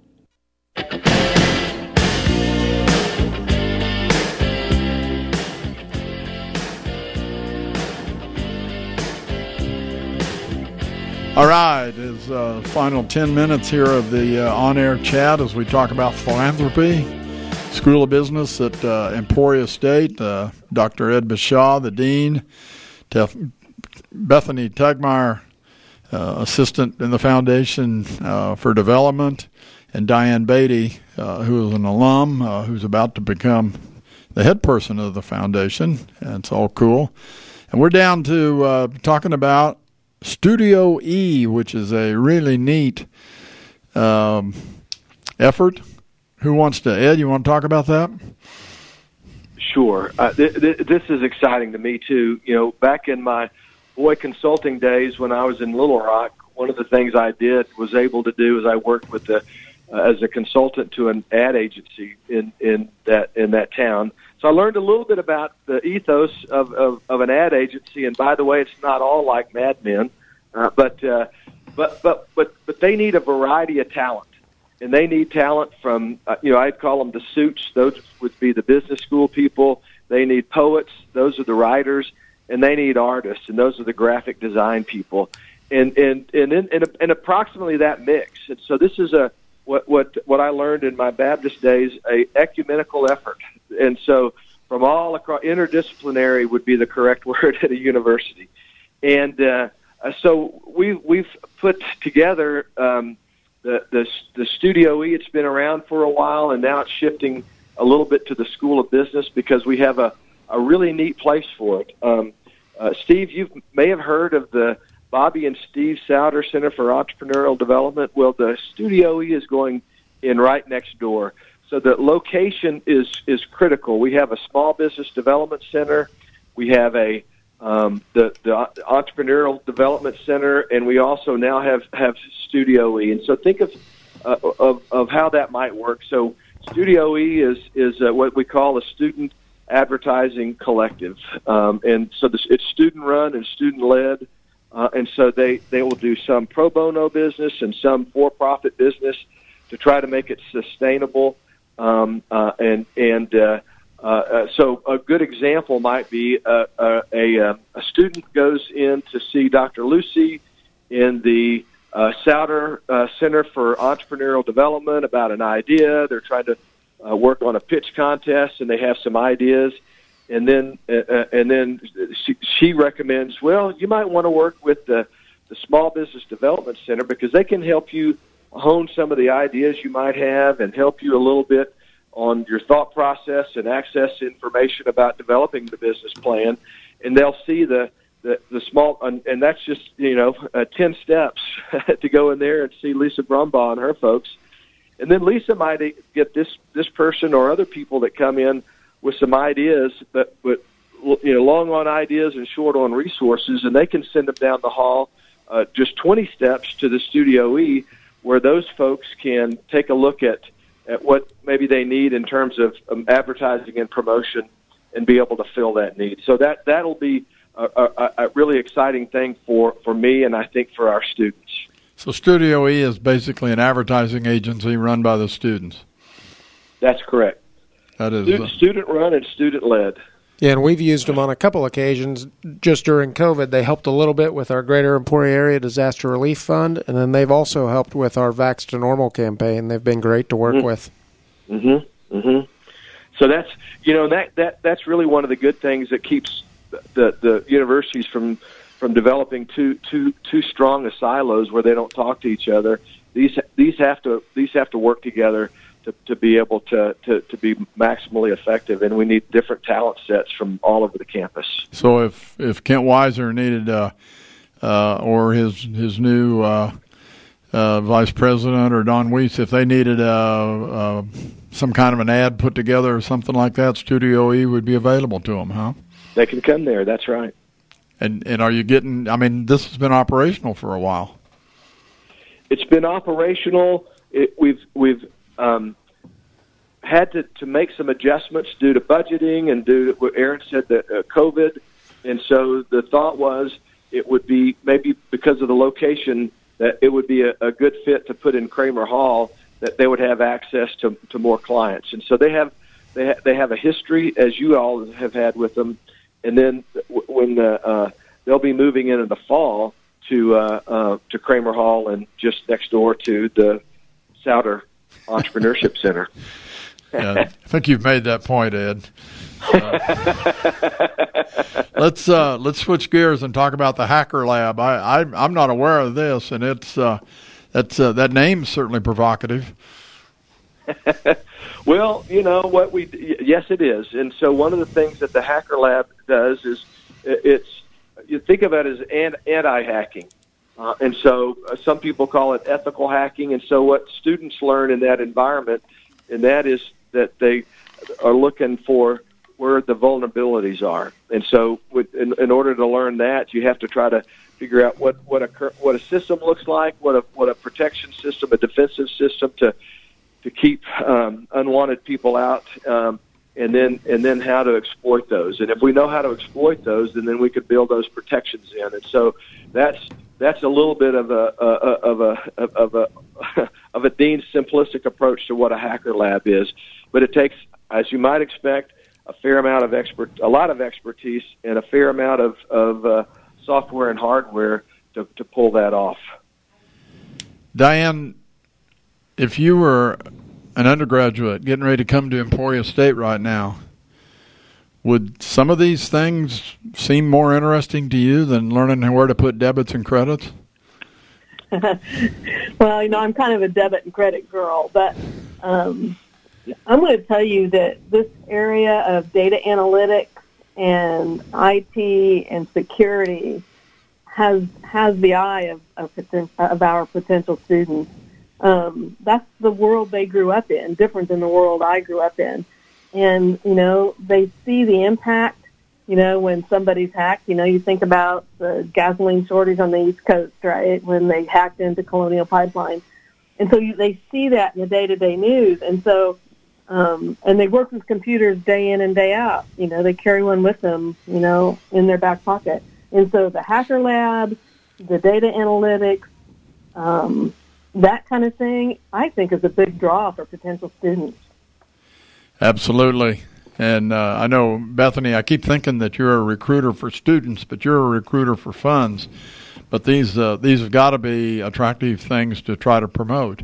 All right, it's uh, final ten minutes here of the uh, on-air chat as we talk about philanthropy. School of Business at uh, Emporia State, uh, Doctor Ed Bashaw, the dean, Tef- Bethany Tegmeyer, uh, assistant in the Foundation uh, for Development, and Diane Beatty, uh, who is an alum, uh, who's about to become the head person of the foundation, and it's all cool. And we're down to uh, talking about Studio E, which is a really neat um, effort. Who wants to? Ed, you want to talk about that? Sure. Uh, th- th- this is exciting to me, too. You know, back in my boy consulting days when I was in Little Rock, one of the things I did was able to do is I worked with the uh, as a consultant to an ad agency in, in that in that town. So I learned a little bit about the ethos of, of, of an ad agency. And by the way, it's not all like Mad Men, uh, but, uh, but but but but they need a variety of talent. And they need talent from, uh, you know, I'd call them the suits. Those would be the business school people. They need poets. Those are the writers. And they need artists. And those are the graphic design people. And and and, in, and, and approximately that mix. And so this is a what what what I learned in my Baptist days, a ecumenical effort. And so from all across, interdisciplinary would be the correct word at a university. And uh, so we we've put together. Um, The, the the Studio E, it's been around for a while, and now it's shifting a little bit to the School of Business because we have a, a really neat place for it. Um, uh, Steve, you may have heard of the Bobby and Steve Souter Center for Entrepreneurial Development. Well, the Studio E is going in right next door. So the location is, is critical. We have a small business development center. We have a Um, the, the Entrepreneurial Development Center, and we also now have, have Studio E. And so think of, uh, of of how that might work. So Studio E is is uh, what we call a student advertising collective, um, and so this, it's student run and student led, uh, and so they, they will do some pro bono business and some for profit business to try to make it sustainable, um, uh, and and. Uh, Uh, uh, so a good example might be uh, uh, a, uh, a student goes in to see Doctor Lucy in the uh, Souter uh, Center for Entrepreneurial Development about an idea. They're trying to uh, work on a pitch contest, and they have some ideas. And then uh, and then she, she recommends, well, you might want to work with the, the Small Business Development Center because they can help you hone some of the ideas you might have and help you a little bit on your thought process and access information about developing the business plan, and they'll see the the, the small, and, and that's just you know uh, ten steps to go in there and see Lisa Brumbaugh and her folks, and then Lisa might get this this person or other people that come in with some ideas, but but you know long on ideas and short on resources, and they can send them down the hall, uh, just twenty steps to the Studio E, where those folks can take a look at. at what maybe they need in terms of um, advertising and promotion and be able to fill that need. So that, that'll be a, a, a really exciting thing for, for me and I think for our students. So Studio E is basically an advertising agency run by the students. That's correct. That is Student, uh, student run and student led. Yeah, and we've used them on a couple occasions. Just during COVID, they helped a little bit with our Greater Emporia Area Disaster Relief Fund, and then they've also helped with our Vax to Normal campaign. They've been great to work mm-hmm. with. Mm-hmm. Mm-hmm. So that's you know that, that that's really one of the good things that keeps the the universities from from developing too too too strong a silos where they don't talk to each other. These these have to these have to work together. To, to be able to, to, to be maximally effective, and we need different talent sets from all over the campus. So if, if Kent Weiser needed, uh, uh, or his his new uh, uh, vice president, or Don Weiss, if they needed uh, uh, some kind of an ad put together or something like that, Studio E would be available to them, huh? They can come there. That's right. And and are you getting? I mean, this has been operational for a while. It's been operational. It, we've we've. Um, had to, to make some adjustments due to budgeting and due to what Aaron said, that uh, COVID. And so the thought was it would be maybe because of the location that it would be a, a good fit to put in Kramer Hall, that they would have access to, to more clients. And so they have they, ha- they have a history, as you all have had with them. And then w- when the, uh, they'll be moving in in the fall to uh, uh, to Kramer Hall and just next door to the Souter Entrepreneurship Center. Yeah, I think you've made that point, Ed. Uh, let's uh, let's switch gears and talk about the Hacker Lab. I, I I'm not aware of this, and it's uh, that's uh, that name's certainly provocative. Well, you know what we yes it is, and so one of the things that the Hacker Lab does is it's you think of it as anti-hacking, Uh, and so uh, some people call it ethical hacking. And so what students learn in that environment, and that is that they are looking for where the vulnerabilities are. And so with, in, in order to learn that, you have to try to figure out what, what, a, what a system looks like, what a, what a protection system, a defensive system to to keep um, unwanted people out, um, and then and then how to exploit those. And if we know how to exploit those, then, then we could build those protections in. And so that's that's a little bit of a, a of a of a of a deemed simplistic approach to what a hacker lab is. But it takes, as you might expect, a fair amount of expert, a lot of expertise, and a fair amount of of uh, software and hardware to, to pull that off. Diane, if you were an undergraduate getting ready to come to Emporia State right now, would some of these things seem more interesting to you than learning where to put debits and credits? Well, you know, I'm kind of a debit and credit girl, but um, I'm going to tell you that this area of data analytics and I T and security has has the eye of of, poten- of our potential students. Um, that's the world they grew up in, different than the world I grew up in. And, you know, they see the impact, you know, when somebody's hacked. You know, you think about the gasoline shortage on the East Coast, right, when they hacked into Colonial Pipeline. And so you, they see that in the day-to-day news. And so, um, and they work with computers day in and day out. You know, they carry one with them, you know, in their back pocket. And so the hacker lab, the data analytics, um, that kind of thing, I think is a big draw for potential students. Absolutely. And uh, I know, Bethany, I keep thinking that you're a recruiter for students, but you're a recruiter for funds. But these uh, these have got to be attractive things to try to promote.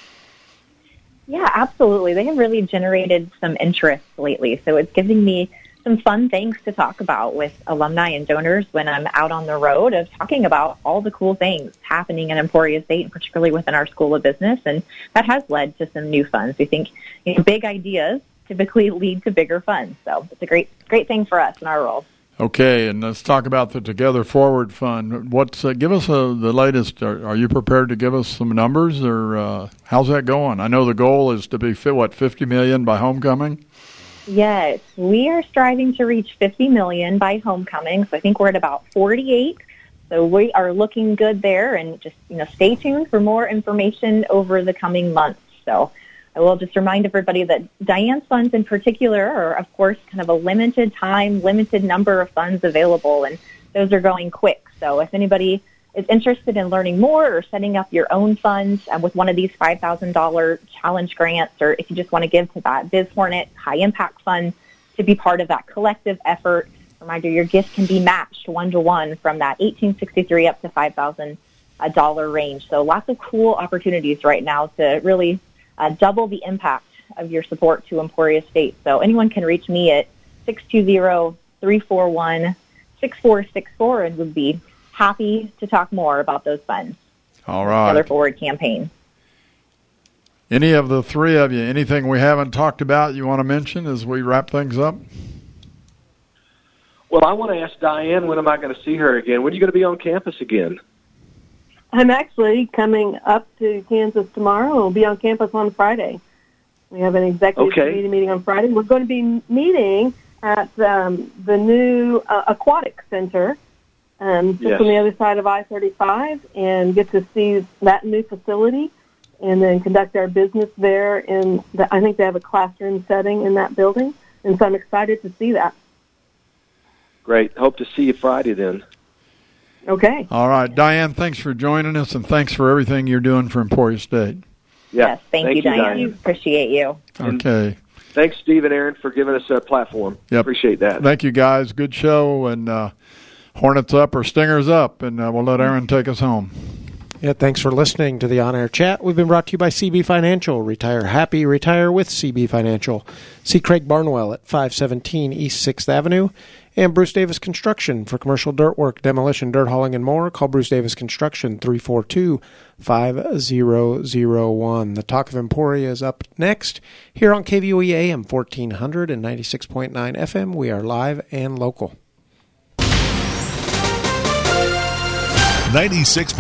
Yeah, absolutely. They have really generated some interest lately. So it's giving me some fun things to talk about with alumni and donors when I'm out on the road, of talking about all the cool things happening in Emporia State, and particularly within our School of Business. And that has led to some new funds. We think, you know, big ideas typically lead to bigger funds. So it's a great, great thing for us in our role. Okay, and let's talk about the Together Forward Fund. What's uh, give us uh, the latest? Are, are you prepared to give us some numbers, or uh, how's that going? I know the goal is to be fit, what fifty million by homecoming. Yes, we are striving to reach fifty million by homecoming. So I think we're at about forty-eight. So we are looking good there, and just, you know, stay tuned for more information over the coming months. So I will just remind everybody that Diane's funds in particular are, of course, kind of a limited time, limited number of funds available, and those are going quick. So if anybody is interested in learning more or setting up your own funds uh, with one of these five thousand dollars challenge grants, or if you just want to give to that BizHornet High Impact Fund to be part of that collective effort, reminder, your gift can be matched one-to-one from that eighteen sixty-three up to five thousand dollars range. So lots of cool opportunities right now to really uh, double the impact of your support to Emporia State. So anyone can reach me at six two zero, three four one, six four six four and would be happy to talk more about those funds. All right. Together Forward campaign. Any of the three of you, anything we haven't talked about you want to mention as we wrap things up? Well, I want to ask Diane, when am I going to see her again? When are you going to be on campus again? I'm actually coming up to Kansas tomorrow, and we'll be on campus on Friday. We have an executive okay. committee meeting on Friday. We're going to be meeting at um, the new uh, Aquatic Center, um, just yes. on the other side of I thirty-five, and get to see that new facility, and then conduct our business there. In the, I think they have a classroom setting in that building, and so I'm excited to see that. Great. Hope to see you Friday then. Okay. All right. Diane, thanks for joining us, and thanks for everything you're doing for Emporia State. Yeah. Yes, thank, thank you, Diane. Diane. Appreciate you. Okay. And thanks, Steve and Aaron, for giving us a platform. Yep. Appreciate that. Thank you, guys. Good show, and uh, Hornets up or Stingers up, and uh, we'll let Aaron take us home. Yeah, thanks for listening to the On Air Chat. We've been brought to you by C B Financial. Retire happy, retire with C B Financial. See Craig Barnwell at five seventeen East sixth Avenue. And Bruce Davis Construction for commercial dirt work, demolition, dirt hauling, and more. Call Bruce Davis Construction, three four two, five zero zero one. The Talk of Emporia is up next here on K V O E A M fourteen hundred and ninety-six point nine F M. We are live and local. ninety-six